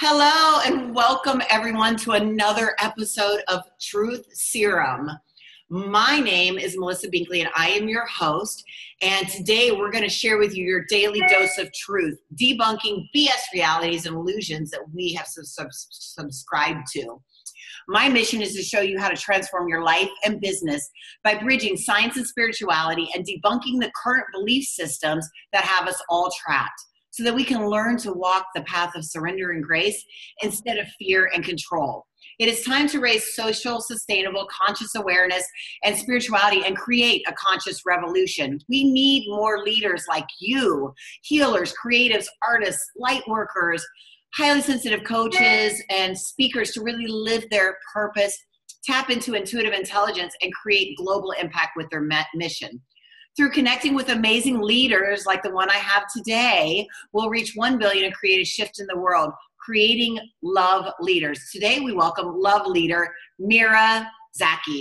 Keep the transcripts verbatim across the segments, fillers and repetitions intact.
Hello and welcome everyone to another episode of Truth Serum. My name is Melissa Binkley and I am your host. And today we're going to share with you your daily dose of truth, debunking B S realities and illusions that we have sub- sub- subscribed to. My mission is to show you how to transform your life and business by bridging science and spirituality and debunking the current belief systems that have us all trapped, so that we can learn to walk the path of surrender and grace instead of fear and control. It is time to raise social, sustainable, conscious awareness and spirituality and create a conscious revolution. We need more leaders like you, healers, creatives, artists, light workers, highly sensitive coaches, and speakers to really live their purpose, tap into intuitive intelligence, and create global impact with their mission. Through connecting with amazing leaders like the one I have today, we'll reach one billion and create a shift in the world, creating love leaders. Today, we welcome love leader Mira Zaki.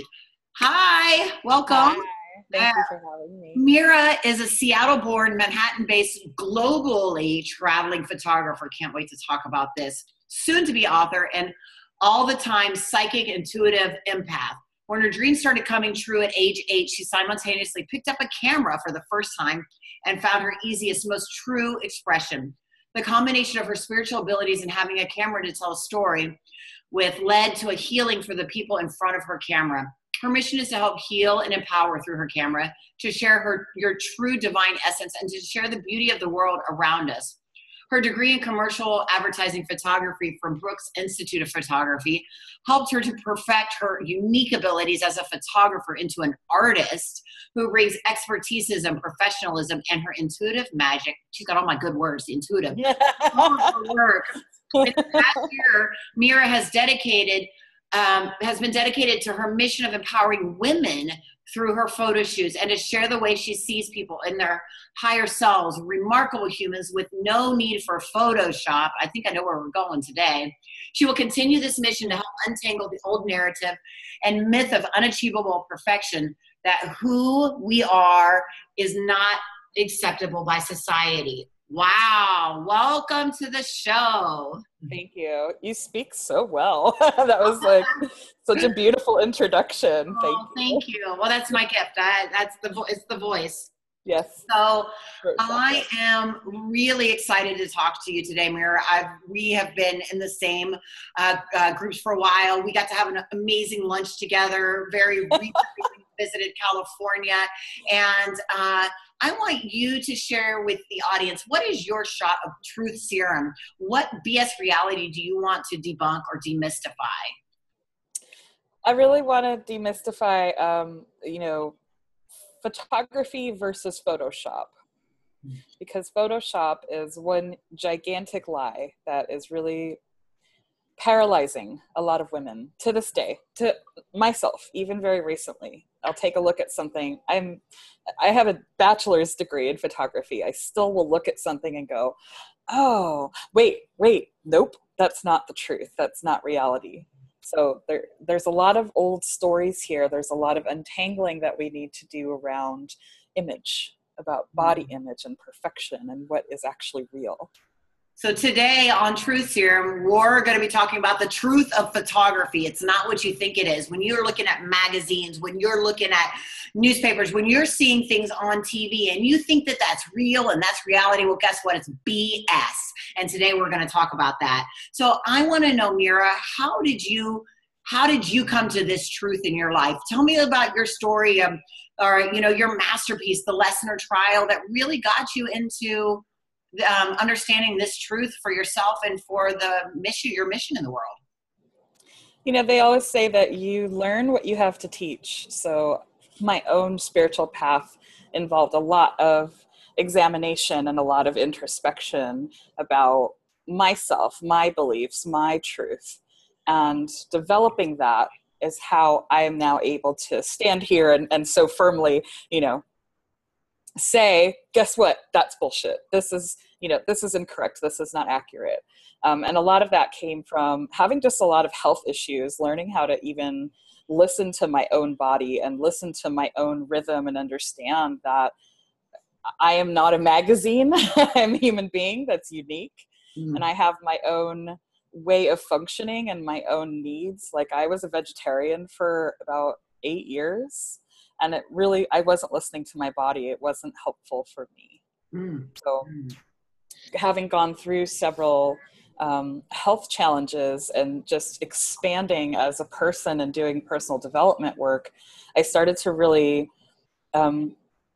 Hi, welcome. Hi. Thank you for having me. Mira is a Seattle-born, Manhattan-based, globally traveling photographer. Can't wait to talk about this. Soon to be author and all the time psychic, intuitive empath. When her dreams started coming true at age eight, she simultaneously picked up a camera for the first time and found her easiest, most true expression. The combination of her spiritual abilities and having a camera to tell a story with led to a healing for the people in front of her camera. Her mission is to help heal and empower through her camera, to share her your true divine essence, and to share the beauty of the world around us. Her degree in commercial advertising photography from Brooks Institute of Photography helped her to perfect her unique abilities as a photographer into an artist who brings expertise and professionalism and her intuitive magic. She's got all my good words, intuitive. All of her work. In the past year, Mira has dedicated, um, has been dedicated to her mission of empowering women through her photo shoots and to share the way she sees people in their higher selves, remarkable humans with no need for Photoshop. I think I know where we're going today. She will continue this mission to help untangle the old narrative and myth of unachievable perfection, that who we are is not acceptable by society. Wow. Welcome to the show. Thank you. You speak so well. That was like such a beautiful introduction. Oh, thank you. Thank you. Well, that's my gift. I, that's the vo- it's the voice. Yes. So I am really excited to talk to you today, Mira. I've, we have been in the same uh, uh, groups for a while. We got to have an amazing lunch together, very recently visited California. And uh, I want you to share with the audience, what is your shot of truth serum? What B S reality do you want to debunk or demystify? I really want to demystify, um, you know, photography versus Photoshop, because Photoshop is one gigantic lie that is really paralyzing a lot of women to this day, to myself, even very recently. I'll take a look at something. I'm, I have a bachelor's degree in photography. I still will look at something and go, oh, wait, wait, nope, that's not the truth. That's not reality. So there, there's a lot of old stories here. There's a lot of untangling that we need to do around image, about body image and perfection and what is actually real. So today on Truth Serum, we're going to be talking about the truth of photography. It's not what you think it is. When you're looking at magazines, when you're looking at newspapers, when you're seeing things on T V and you think that that's real and that's reality, well, guess what? It's B S. And today we're going to talk about that. So I want to know, Mira, how did you, how did you come to this truth in your life? Tell me about your story, of, or, you know, your masterpiece, the lesson or trial that really got you into Um, understanding this truth for yourself and for the mission, your mission in the world. You know, they always say that you learn what you have to teach. So my own spiritual path involved a lot of examination and a lot of introspection about myself, my beliefs, my truth. And developing that is how I am now able to stand here and, and so firmly, you know, say, guess what? That's bullshit. This is, you know, this is incorrect. This is not accurate. Um, and a lot of that came from having just a lot of health issues, learning how to even listen to my own body and listen to my own rhythm and understand that I am not a magazine. I'm a human being that's unique. Mm. And I have my own way of functioning and my own needs. Like I was a vegetarian for about eight years and it really, I wasn't listening to my body. It wasn't helpful for me. Mm. So Mm. having gone through several um, health challenges and just expanding as a person and doing personal development work, I started to really um,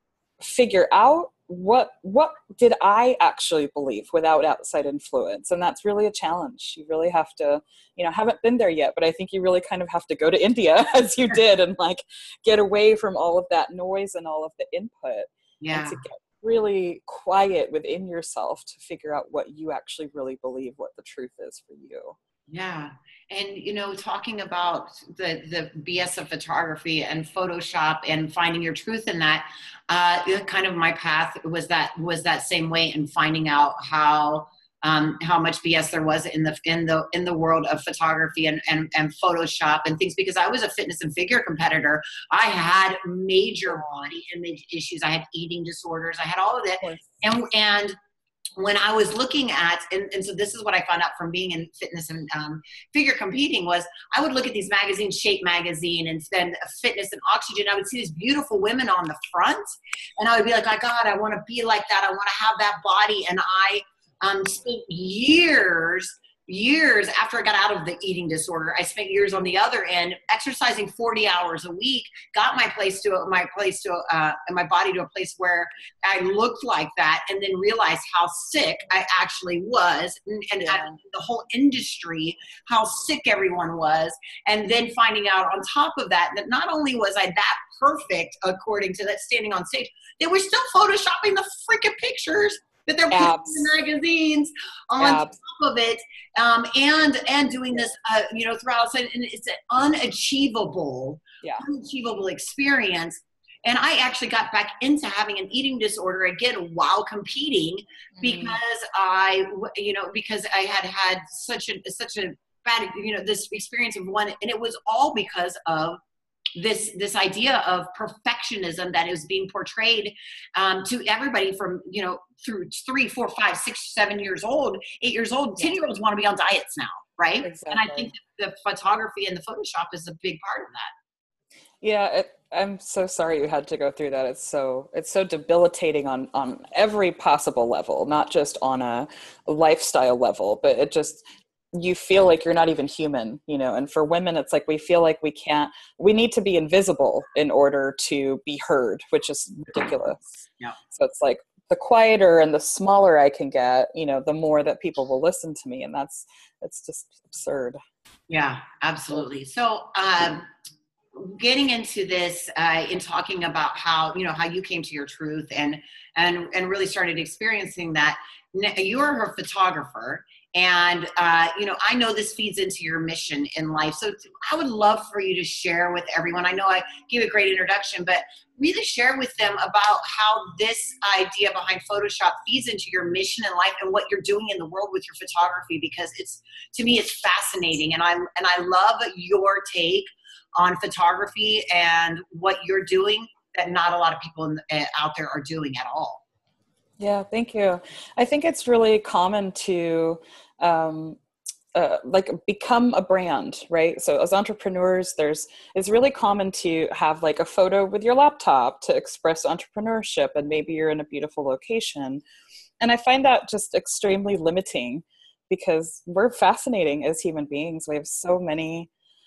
figure out what what did I actually believe without outside influence. And that's really a challenge. You really have to, you know, haven't been there yet, but I think you really kind of have to go to India as you did and like get away from all of that noise and all of the input. Yeah. And to get really quiet within yourself to figure out what you actually really believe, what the truth is for you. Yeah. And, you know, talking about the, the B S of photography and Photoshop and finding your truth in that, uh, kind of my path was that, was that same way, and finding out how, um, how much B S there was in the, in the, in the world of photography and, and, and Photoshop and things, because I was a fitness and figure competitor. I had major body image issues. I had eating disorders. I had all of it. And, and, when I was looking at, and, and so this is what I found out from being in fitness and um, figure competing, was I would look at these magazines, Shape Magazine and then Fitness and Oxygen. I would see these beautiful women on the front and I would be like, oh God, I want to be like that. I want to have that body. And I um, spent years years after I got out of the eating disorder. I spent years on the other end, exercising forty hours a week, got my place to my place to uh, my body to a place where I looked like that, and then realized how sick I actually was, and, and yeah. the whole industry, how sick everyone was, and then finding out on top of that that not only was I that perfect according to that standing on stage, they were still photoshopping the freaking pictures that they're putting Abs. in the magazines on Abs. top of it, um, and and doing this, uh, you know, throughout. And it's an unachievable, yeah. unachievable experience. And I actually got back into having an eating disorder again while competing, because mm. I, you know, because I had had such a such a bad, you know, this experience of one, and it was all because of this this idea of perfectionism that is being portrayed um, to everybody from, you know, through three, four, five, six, seven years old, eight years old, ten year olds want to be on diets now, right? Exactly. And I think the photography and the Photoshop is a big part of that. Yeah, it, I'm so sorry you had to go through that. It's so it's so debilitating on on every possible level, not just on a lifestyle level, but it just, you feel like you're not even human, you know. And for women, it's like we feel like we can't, we need to be invisible in order to be heard, which is ridiculous. Yeah. So it's like the quieter and the smaller I can get, you know, the more that people will listen to me, and that's it's just absurd. Yeah, absolutely. So, um, getting into this, uh, in talking about how, you know, how you came to your truth and and and really started experiencing that. You're a photographer. And, uh, you know, I know this feeds into your mission in life. So I would love for you to share with everyone. I know I gave a great introduction, but really share with them about how this idea behind Photoshop feeds into your mission in life and what you're doing in the world with your photography, because it's, to me, it's fascinating. And I, and I love your take on photography and what you're doing that not a lot of people in, uh, out there are doing at all. Yeah, thank you. I think it's really common to um, uh, like become a brand, right? So as entrepreneurs, there's it's really common to have like a photo with your laptop to express entrepreneurship, and maybe you're in a beautiful location. And I find that just extremely limiting, because we're fascinating as human beings. We have so many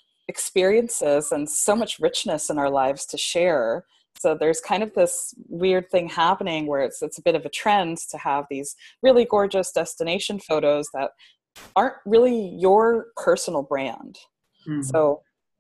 experiences and so much richness in our lives to share. So there's kind of this weird thing happening where it's it's a bit of a trend to have these really gorgeous destination photos that aren't really your personal brand. Mm-hmm. So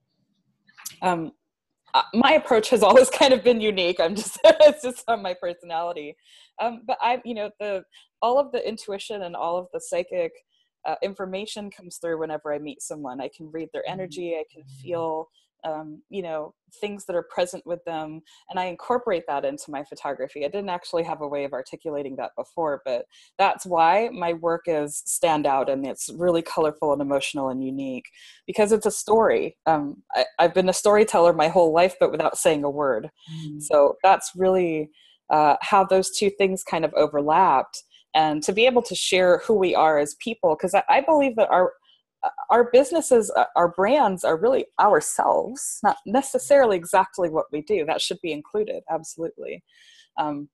um, my approach has always kind of been unique. I'm just, it's just on my personality. Um, but I, you know, the, all of the intuition and all of the psychic uh, information comes through whenever I meet someone. I can read their energy. I can feel Um, you know, things that are present with them. And I incorporate that into my photography. I didn't actually have a way of articulating that before, but that's why my work is stand out, and it's really colorful and emotional and unique, because it's a story. Um, I, I've been a storyteller my whole life, but without saying a word. Mm. So that's really uh, how those two things kind of overlapped. And to be able to share who we are as people, because I, I believe that our our businesses, uh, our brands are really ourselves, not necessarily exactly what we do. That should be included, absolutely. Um,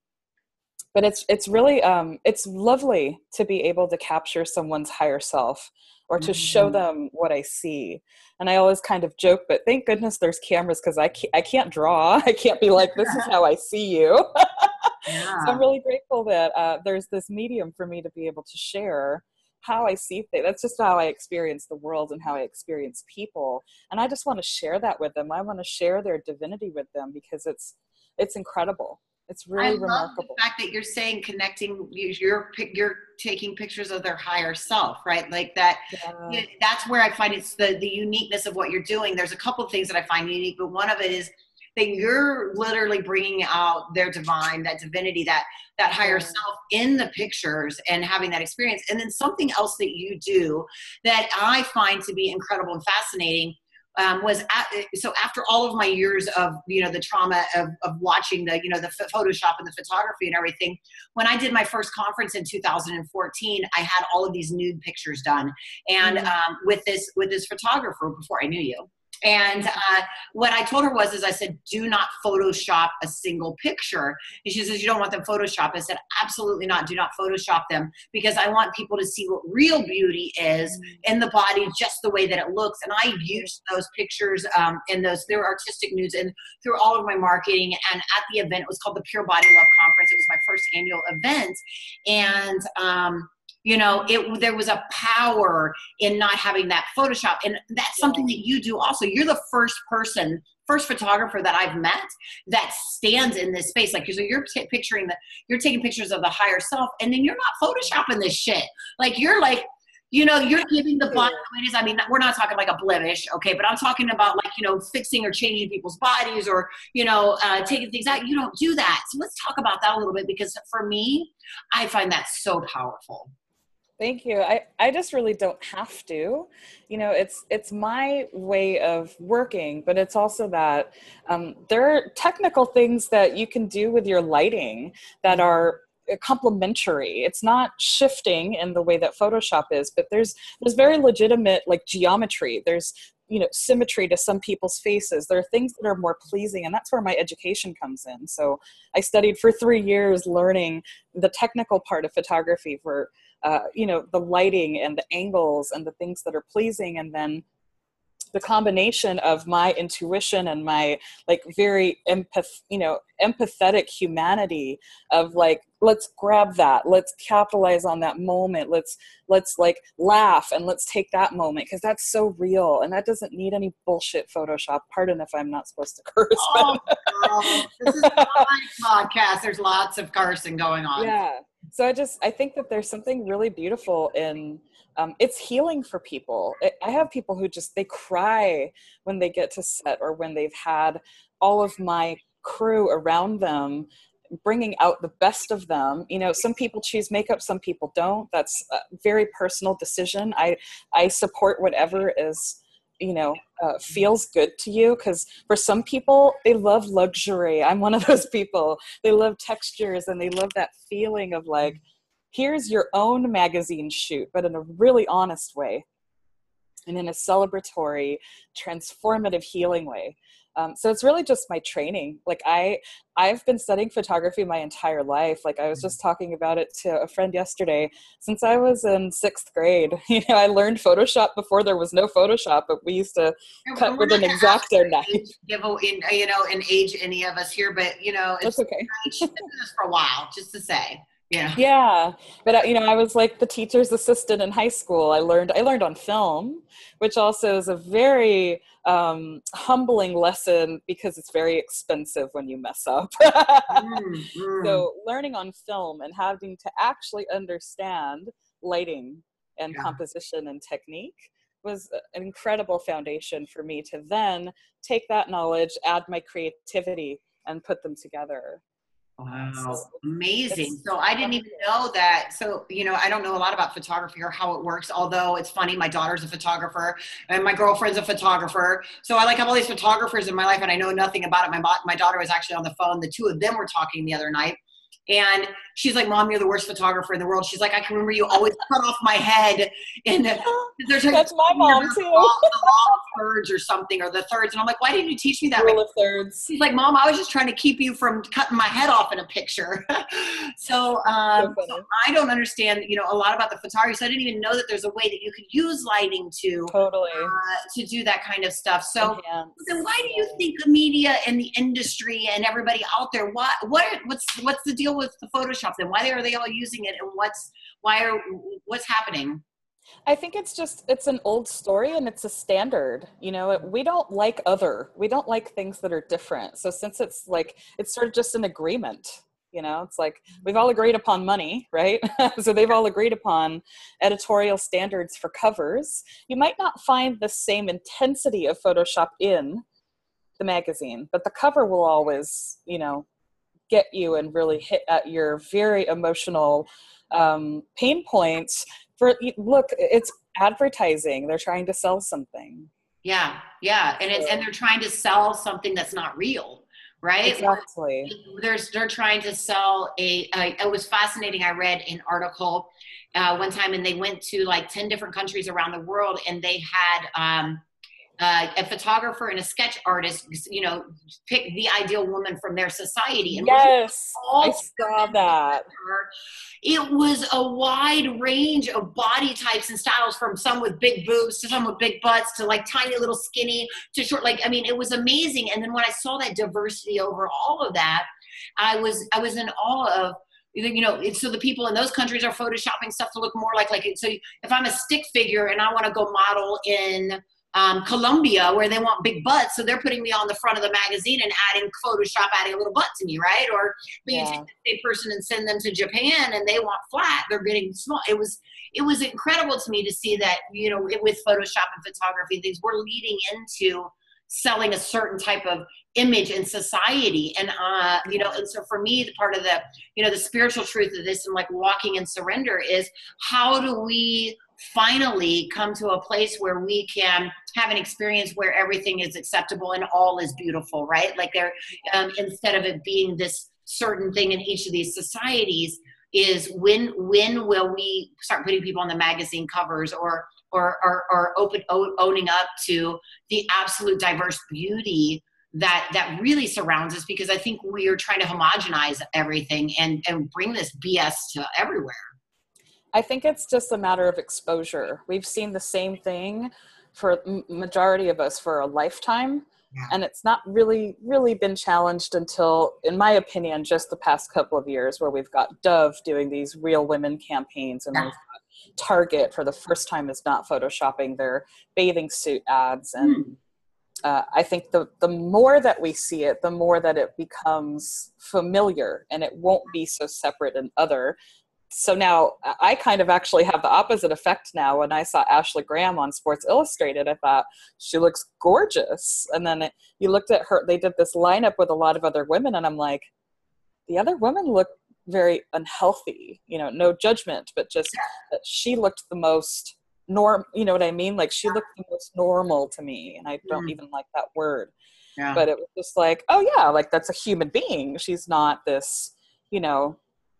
but it's it's really um, it's lovely to be able to capture someone's higher self, or to show them what I see. And I always kind of joke, but thank goodness there's cameras, because I can't, I can't draw. I can't be like, this is how I see you. Yeah. So I'm really grateful that uh, there's this medium for me to be able to share how I see things. That's just how I experience the world and how I experience people. And I just want to share that with them. I want to share their divinity with them, because it's it's incredible. It's really I love remarkable. the fact that you're saying connecting, you're you're taking pictures of their higher self, right? Like that. Yeah. That's where I find it's the the uniqueness of what you're doing. There's a couple of things that I find unique, but one of it is that you're literally bringing out their divine, that divinity, that that higher Yeah. self in the pictures and having that experience. And then something else that you do that I find to be incredible and fascinating. Um, was at, so after all of my years of, you know, the trauma of, of watching the, you know, the Photoshop and the photography and everything, when I did my first conference in two thousand fourteen, I had all of these nude pictures done. And Mm. um, with this, with this photographer before I knew you. And uh, what I told her was, is I said, do not Photoshop a single picture. And she says, you don't want them Photoshopped. I said, absolutely not. Do not Photoshop them, because I want people to see what real beauty is in the body, just the way that it looks. And I used those pictures um, and those, they were artistic nudes, and through all of my marketing. And at the event, it was called the Pure Body Love Conference. It was my first annual event. And, um, you know, it, there was a power in not having that Photoshop. And that's something that you do also. You're the first person, first photographer that I've met that stands in this space. Like, so you're t- picturing the, you're taking pictures of the higher self, and then you're not Photoshopping this shit. Like, you're like, you know, you're giving the body the way it is. I mean, we're not talking like a blemish, okay? But I'm talking about, like, you know, fixing or changing people's bodies, or, you know, uh, taking things out. You don't do that. So let's talk about that a little bit, because for me, I find that so powerful. Thank you. I, I just really don't have to, you know, it's, it's my way of working, but it's also that um, there are technical things that you can do with your lighting that are complementary. It's not shifting in the way that Photoshop is, but there's, there's very legitimate, like, geometry. There's, you know, symmetry to some people's faces. There are things that are more pleasing, and that's where my education comes in. So I studied for three years learning the technical part of photography for, uh, you know, the lighting and the angles and the things that are pleasing. And then the combination of my intuition and my, like, very empath, you know, empathetic humanity of, like, let's grab that, let's capitalize on that moment, let's, let's like laugh and let's take that moment, because that's so real, and that doesn't need any bullshit Photoshop. Pardon if I'm not supposed to curse. Oh, girl, this is my podcast. There's lots of cursing going on. Yeah. So I just, I think that there's something really beautiful in, um, it's healing for people. It, I have people who just, they cry when they get to set, or when they've had all of my crew around them bringing out the best of them. You know, some people choose makeup, some people don't. That's a very personal decision. I, I support whatever is, you know, uh, feels good to you. Because for some people, they love luxury. I'm one of those people. They love textures, and they love that feeling of, like, here's your own magazine shoot, but in a really honest way, and in a celebratory, transformative, healing way. Um, so it's really just my training. Like, I, I've been studying photography my entire life. Like, I was just talking about it to a friend yesterday. Since I was in sixth grade, you know, I learned Photoshop before there was no Photoshop, but we used to yeah, cut with an X-Acto knife. Give a, in, you know, an age any of us here, but, you know, it's That's okay. I've been doing this for a while, just to say. Yeah. Yeah. But, you know, I was like the teacher's assistant in high school. I learned, I learned on film, which also is a very um, humbling lesson, because it's very expensive when you mess up. mm, mm. So learning on film and having to actually understand lighting and yeah. composition and technique was an incredible foundation for me to then take that knowledge, add my creativity, and put them together. Wow. Amazing. So I didn't even know that. So, you know, I don't know a lot about photography or how it works, although it's funny. My daughter's a photographer and my girlfriend's a photographer. So I like have all these photographers in my life, and I know nothing about it. My, my daughter was actually on the phone. The two of them were talking the other night. And she's like, Mom, you're the worst photographer in the world. She's like, I can remember you always cut off my head. And there's a, that's my mom too. The law, the law of thirds or something, or the thirds. And I'm like, why didn't you teach me that? Rule of thirds. She's like, Mom, I was just trying to keep you from cutting my head off in a picture. so, um, so so I don't understand, you know, a lot about the photography. So I didn't even know that there's a way that you could use lighting to totally uh, to do that kind of stuff. So Enhance. then why do you think the media and the industry and everybody out there, what, what, what's, what's the deal with the Photoshop then? Why are they all using it, and what's, why are, what's happening? I think it's just, it's an old story and it's a standard, you know, it, we don't like other, we don't like things that are different. So since it's like, it's sort of just an agreement, you know, it's like, we've all agreed upon money, right? So they've all agreed upon editorial standards for covers. You might not find the same intensity of Photoshop in the magazine, but the cover will always, you know, get you and really hit at your very emotional um, pain points. For look, it's advertising. They're trying to sell something. Yeah, yeah, and it's and they're trying to sell something that's not real, right? Exactly. There's they're trying to sell a. a it was fascinating. I read an article uh, one time, and they went to like ten different countries around the world, and they had. Um, Uh, a photographer and a sketch artist, you know, pick the ideal woman from their society. And yes, I saw that. It was a wide range of body types and styles, from some with big boobs to some with big butts to like tiny little skinny to short. Like, I mean, it was amazing. And then when I saw that diversity over all of that, I was I was in awe of. You know, so the people in those countries are photoshopping stuff to look more like like. So if I'm a stick figure and I want to go model in Um, Colombia, where they want big butts, so they're putting me on the front of the magazine and adding Photoshop, adding a little butt to me, right? Or but yeah. you take the same person and send them to Japan, and they want flat. They're getting small. It was it was incredible to me to see that, you know, with Photoshop and photography, things were leading into selling a certain type of image in society. And uh you know, and so for me, the part of the, you know, the spiritual truth of this and like walking in surrender is, how do we finally come to a place where we can have an experience where everything is acceptable and all is beautiful, right? Like there, um, instead of it being this certain thing in each of these societies, is when when will we start putting people on the magazine covers, or or or, or open owning up to the absolute diverse beauty that that really surrounds us? Because I think we are trying to homogenize everything and and bring this B S to everywhere. I think it's just a matter of exposure. We've seen the same thing for m- majority of us for a lifetime. Yeah. And it's not really, really been challenged until, in my opinion, just the past couple of years, where we've got Dove doing these Real Women campaigns, and yeah. we've got Target for the first time is not photoshopping their bathing suit ads. And mm. uh, I think the, the more that we see it, the more that it becomes familiar, and it won't be so separate and other. So now I kind of actually have the opposite effect now. When I saw Ashley Graham on Sports Illustrated, I thought, she looks gorgeous. And then it, you looked at her, they did this lineup with a lot of other women, and I'm like, the other women look very unhealthy, you know, no judgment, but just that she looked the most norm, you know what I mean? Like, she looked the most normal to me. And I don't mm. even like that word, yeah. But it was just like, oh yeah, like that's a human being. She's not this, you know,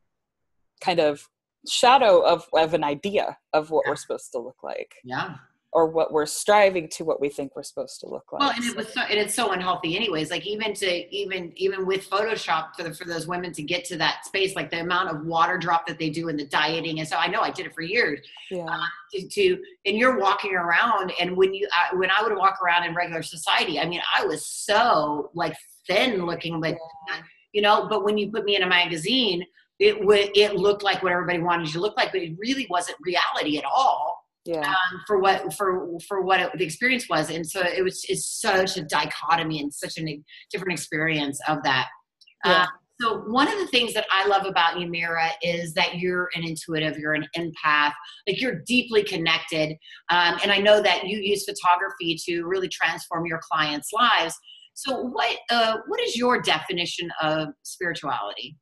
kind of shadow of, of an idea of what yeah. we're supposed to look like. Yeah. Or what we're striving to, what we think we're supposed to look like. Well, and it was so, and it's so unhealthy anyways. Like even to, even, even with Photoshop for the, for those women to get to that space, like the amount of water drop that they do in the dieting. And so I know I did it for years. Yeah. Uh, to, to, and you're walking around, and when you, uh, when I would walk around in regular society, I mean, I was so like thin looking, like, yeah. you know, but when you put me in a magazine, it would, it looked like what everybody wanted you to look like, but it really wasn't reality at all. Yeah. Um, for what, for, for what it, the experience was. And so it was, it's such a dichotomy and such a different experience of that. Yeah. Uh, so one of the things that I love about you, Mira, is that you're an intuitive, you're an empath, like you're deeply connected. Um, and I know that you use photography to really transform your clients' lives. So what, uh, what is your definition of spirituality?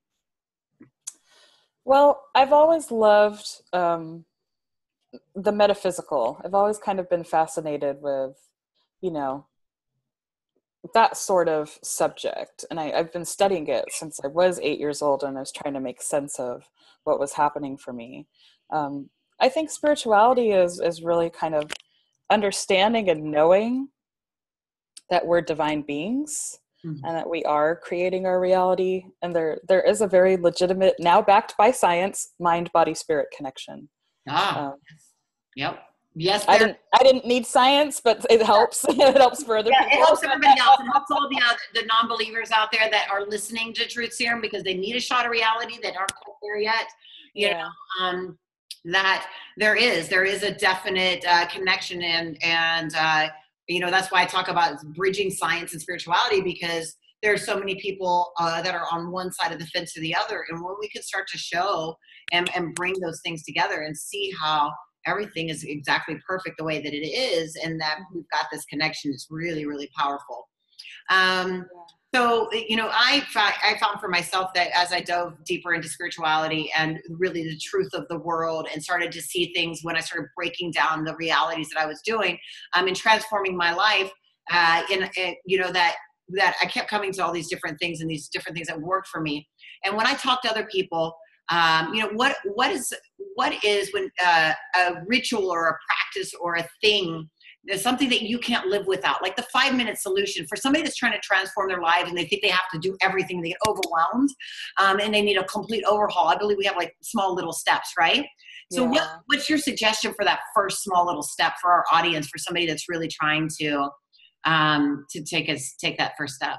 Well, I've always loved um, the metaphysical. I've always kind of been fascinated with, you know, that sort of subject. And I, I've been studying it since I was eight years old, and I was trying to make sense of what was happening for me. Um, I think spirituality is, is really kind of understanding and knowing that we're divine beings, Mhm. and that we are creating our reality. And there, there is a very legitimate, now backed by science, mind, body, spirit connection. Ah, Um, yes. Yep. Yes, I there. didn't, I didn't need science, but it helps. It helps for other Yeah, people. it helps everybody else. It helps all the other, the non-believers out there that are listening to Truth Serum because they need a shot of reality that aren't quite there yet. You Yeah. know, um, that there is, there is a definite uh, connection, and and uh, you know that's why I talk about bridging science and spirituality, because there's so many people uh, that are on one side of the fence or the other, and when we can start to show and and bring those things together and see how everything is exactly perfect the way that it is, and that we've got this connection, it's really, really powerful. Um, so, you know, I, fi- I found for myself that as I dove deeper into spirituality and really the truth of the world, and started to see things when I started breaking down the realities that I was doing, um, and transforming my life, uh, in, in, you know, that, that I kept coming to all these different things and these different things that worked for me. And when I talk to other people, um, you know, what, what is, what is when uh, a ritual or a practice or a thing, there's something that you can't live without, like the five minute solution for somebody that's trying to transform their lives and they think they have to do everything, they get overwhelmed, um, and they need a complete overhaul. I believe we have like small little steps, right? So Yeah. what, what's your suggestion for that first small little step for our audience, for somebody that's really trying to, um, to take us, take that first step?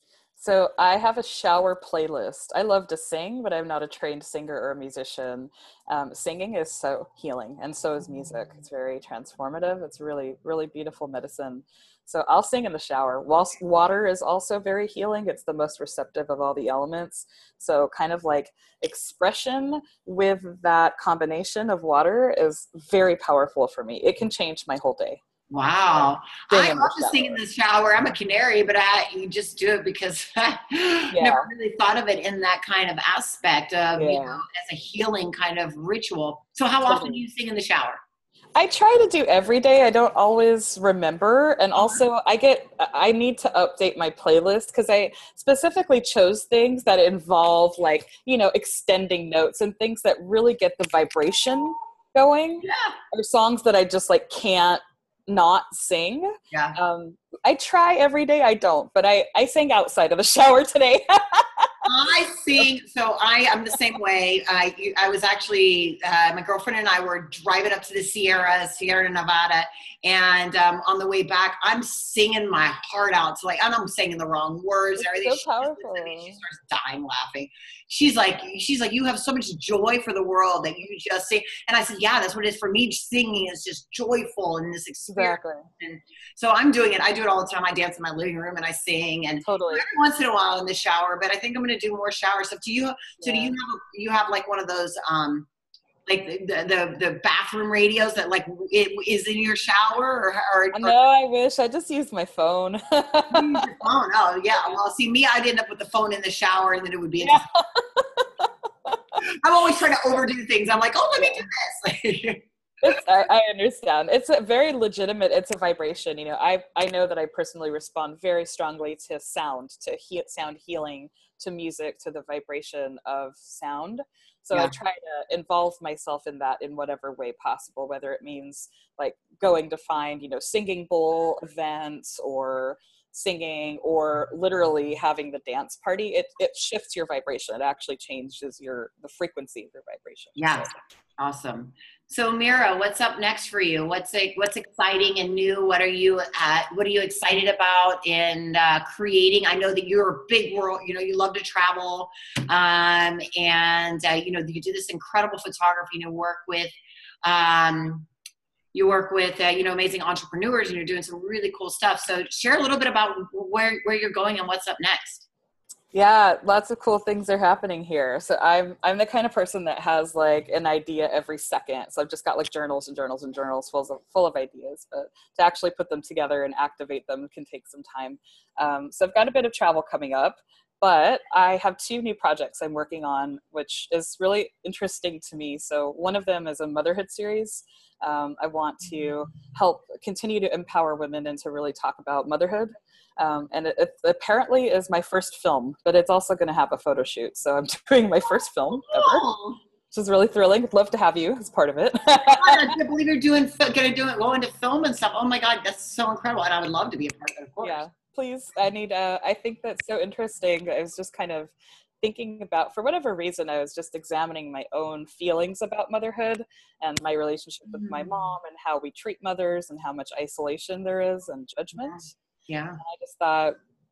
So I have a shower playlist. I love to sing, but I'm not a trained singer or a musician. Um, singing is so healing, and so is music. It's very transformative. It's really, really beautiful medicine. So I'll sing in the shower. Whilst water is also very healing, it's the most receptive of all the elements. So kind of like expression with that combination of water is very powerful for me. It can change my whole day. Wow. Sing I in the love to sing in shower. the shower. I'm a canary, but I you just do it because I Yeah. never really thought of it in that kind of aspect of, you know, Yeah. as a healing kind of ritual. So how often do Totally. you sing in the shower? I try to do every day. I don't always remember. And also I get, I need to update my playlist because I specifically chose things that involve like, you know, extending notes and things that really get the vibration going, Yeah. or songs that I just like can't not sing. Yeah. Um, I try every day. I don't, but I, I sang outside of the shower today. I sing, so I am the same way. I I was actually, uh, my girlfriend and I were driving up to the Sierra, Sierra Nevada, and um, on the way back, I'm singing my heart out. So like, and I'm singing the wrong words and everything. So She just powerful. looks at me, she starts dying laughing. She's like, she's like, you have so much joy for the world that you just sing. And I said, yeah, that's what it is for me. Singing is just joyful in this experience. Exactly. And so I'm doing it. I do it all the time. I dance in my living room and I sing, and Totally. every once in a while in the shower, but I think I'm going to do more shower stuff. Do you, so do Yeah. you have, a, you have like one of those, um, like the, the, the bathroom radios that like it is in your shower, or, or, or No, I wish. I just used my phone. you use your phone? Oh yeah. Well, see me, I'd end up with the phone in the shower and then it would be, Yeah. I'm always trying to overdo things. I'm like, oh, let me do this. It's, I, I understand. It's a very legitimate, it's a vibration. You know, I, I know that I personally respond very strongly to sound, to he, sound healing, to music, to the vibration of sound. So Yeah. I try to involve myself in that in whatever way possible, whether it means like going to find, you know, singing bowl events or singing, or literally having the dance party. It, it shifts your vibration. It actually changes your, the frequency of your vibration. Yeah. So. Awesome. So Mira, what's up next for you? What's like, what's exciting and new? What are you uh, what are you excited about in uh, creating? I know that you're a big world, you know, you love to travel, um, and uh, you know, you do this incredible photography and work with, um, you work with, uh, you know, amazing entrepreneurs, and you're doing some really cool stuff. So share a little bit about where, where you're going and what's up next. Yeah, lots of cool things are happening here. So I'm I'm the kind of person that has like an idea every second. So I've just got like journals and journals and journals full of full of ideas, but to actually put them together and activate them can take some time. Um, so I've got a bit of travel coming up, but I have two new projects I'm working on, which is really interesting to me. So one of them is a motherhood series. Um, I want to help continue to empower women and to really talk about motherhood. Um, and it, it apparently is my first film, but it's also going to have a photo shoot. So I'm doing my first film ever, which is really thrilling. I'd love to have you as part of it. I can't believe you're doing, going to do it, go into film and stuff. Oh my God, that's so incredible. And I would love to be a part of it, of course. Yeah, please. I need, uh, I think that's so interesting. I was just kind of thinking about, for whatever reason, I was just examining my own feelings about motherhood and my relationship with my mom and how we treat mothers and how much isolation there is and judgment. Yeah. And I just thought,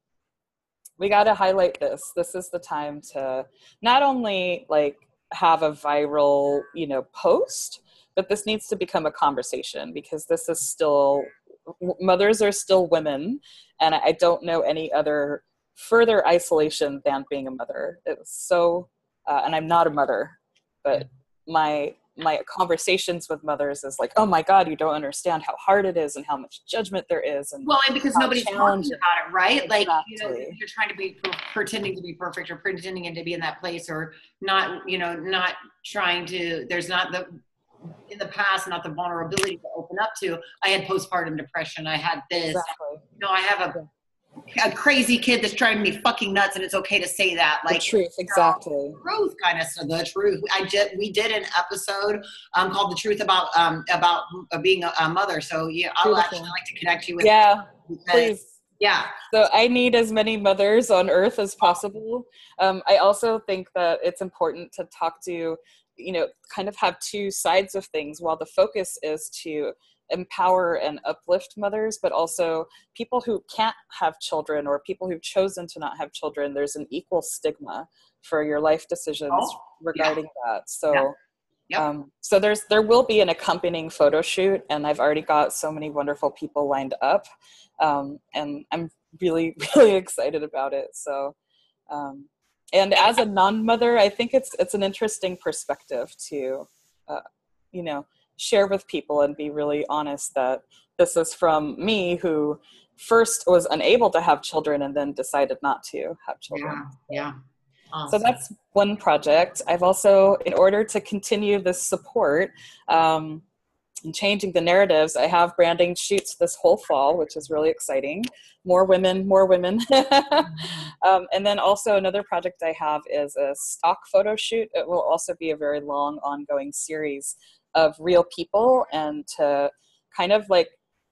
we got to highlight this. This is the time to not only like have a viral, you know, post, but this needs to become a conversation, because this is still, mothers are still women. And I don't know any other further isolation than being a mother. It was so, uh, and I'm not a mother, but my my conversations with mothers is like, oh my God, you don't understand how hard it is and how much judgment there is. And well, and because nobody's talking about it, right? Exactly. Like, you know, you're trying to be pretending to be perfect or pretending to be in that place, or not, you know, not trying to, there's not the, in the past, not the vulnerability to open up to. I had postpartum depression. I had this, exactly. you know, I have a, a crazy kid that's driving me fucking nuts, and it's okay to say that. Like, the truth, exactly. You know, truth, kind of stuff. The truth. I did. We did an episode um, called "The Truth About um, about uh, Being a, a Mother." So yeah, I'll Beautiful. actually like to connect you with. Yeah, because, please. Yeah. So I need as many mothers on earth as possible. Um, I also think that it's important to talk to, you know, kind of have two sides of things. While the focus is to empower and uplift mothers, but also people who can't have children or people who've chosen to not have children, there's an equal stigma for your life decisions oh, regarding yeah. that. So, yeah. Yep. um, so there's, there will be an accompanying photo shoot, and I've already got so many wonderful people lined up. Um, and I'm really, really excited about it. So, um, and as a non-mother, I think it's, it's an interesting perspective to, uh, you know, share with people and be really honest that this is from me, who first was unable to have children and then decided not to have children. Yeah. Yeah. Awesome. So that's one project. I've also, in order to continue this support um, and changing the narratives, I have branding shoots this whole fall, which is really exciting. More women, more women. um, and then also another project I have is a stock photo shoot. It will also be a very long ongoing series of real people, and to kind of like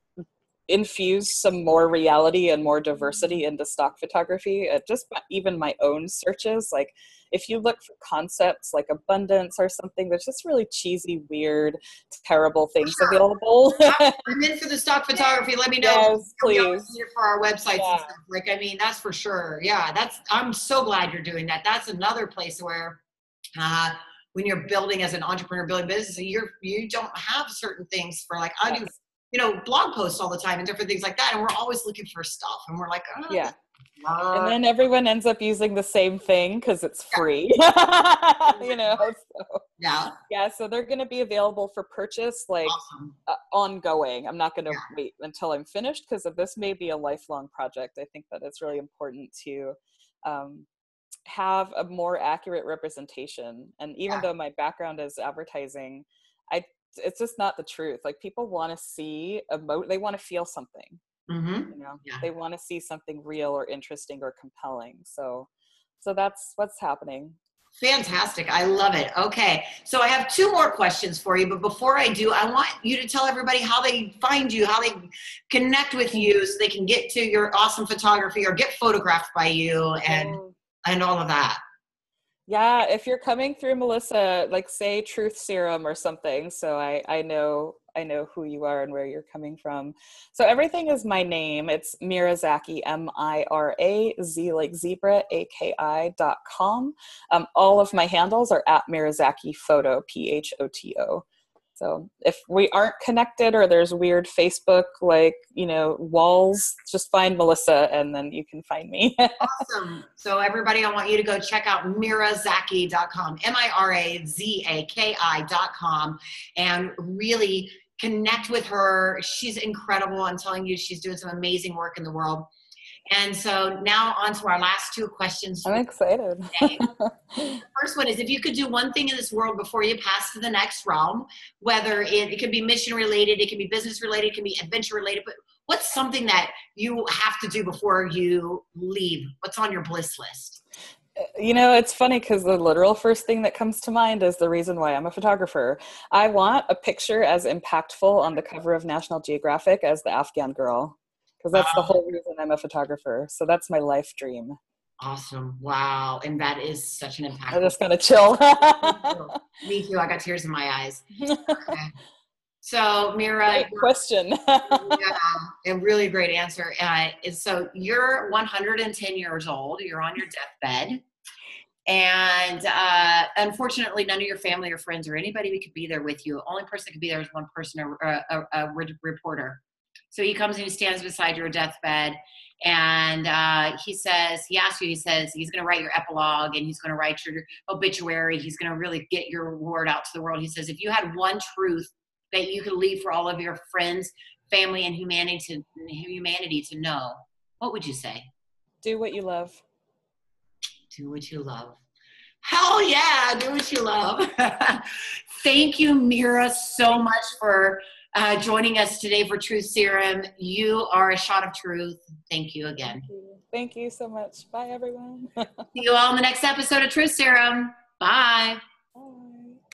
infuse some more reality and more diversity into stock photography. Uh, just even my own searches, like if you look for concepts like abundance or something, there's just really cheesy, weird, terrible things sure. available. I'm in for the stock photography. Let me know. Yes, please. Here for our websites Yeah. and stuff. Like, I mean, that's for sure. Yeah, that's. I'm so glad you're doing that. That's another place where, uh, when you're building as an entrepreneur, building business, you're you don't have certain things for, like, I yes. do, you know, blog posts all the time and different things like that, and we're always looking for stuff, and we're like, oh, yeah. Uh, and then everyone ends up using the same thing because it's free, you know. So, yeah, yeah. So they're going to be available for purchase, like awesome. uh, ongoing. I'm not going to yeah. wait until I'm finished, because this may be a lifelong project. I think that it's really important to um, have a more accurate representation. And even yeah. though my background is advertising, I it's just not the truth. Like, people want to see emo- they want to feel something. Mm-hmm. You know, yeah. they want to see something real or interesting or compelling. So, so that's what's happening. Fantastic. I love it. Okay. So I have two more questions for you, but before I do, I want you to tell everybody how they find you, how they connect with you, so they can get to your awesome photography or get photographed by you, and, oh. and all of that. Yeah. If you're coming through Melissa, like say Truth Serum or something. So I, I know, I know who you are and where you're coming from. So everything is my name. It's Mira Zaki, M I R A Z like zebra, A K I dot com. Um, all of my handles are at Mira Zaki Photo, P H O T O. So if we aren't connected, or there's weird Facebook, like, you know, walls, just find Melissa and then you can find me. Awesome. So everybody, I want you to go check out Mira Zaki dot com, M I R A Z A K I dot com, and really connect with her. She's incredible. I'm telling you, she's doing some amazing work in the world. And so now on to our last two questions. I'm excited. The first one is, if you could do one thing in this world before you pass to the next realm, whether it, it could be mission related, it can be business related, it can be adventure related, but what's something that you have to do before you leave? What's on your bliss list? You know, it's funny because the literal first thing that comes to mind is the reason why I'm a photographer. I want a picture as impactful on the cover of National Geographic as the Afghan girl, because that's the whole reason I'm a photographer. So that's my life dream. Awesome. Wow. And that is such an impact. I just gotta chill. Me too. Me too. I got tears in my eyes. Okay. So Mira, great question. Yeah, a really great answer. Uh, and so you're one hundred ten years old. You're on your deathbed, and uh, unfortunately, none of your family or friends or anybody could be there with you. The only person that could be there is one person, a, a, a reporter. So he comes and he stands beside your deathbed, and uh, he says, he asks you, he says, he's going to write your epilogue, and he's going to write your obituary. He's going to really get your word out to the world. He says, if you had one truth that you could leave for all of your friends, family, and humanity to, humanity to know, what would you say? Do what you love. Do what you love. Hell yeah, do what you love. Thank you, Mira, so much for uh, joining us today for Truth Serum. You are a shot of truth. Thank you again. Thank you, Thank you so much. Bye, everyone. See you all in the next episode of Truth Serum. Bye. Bye.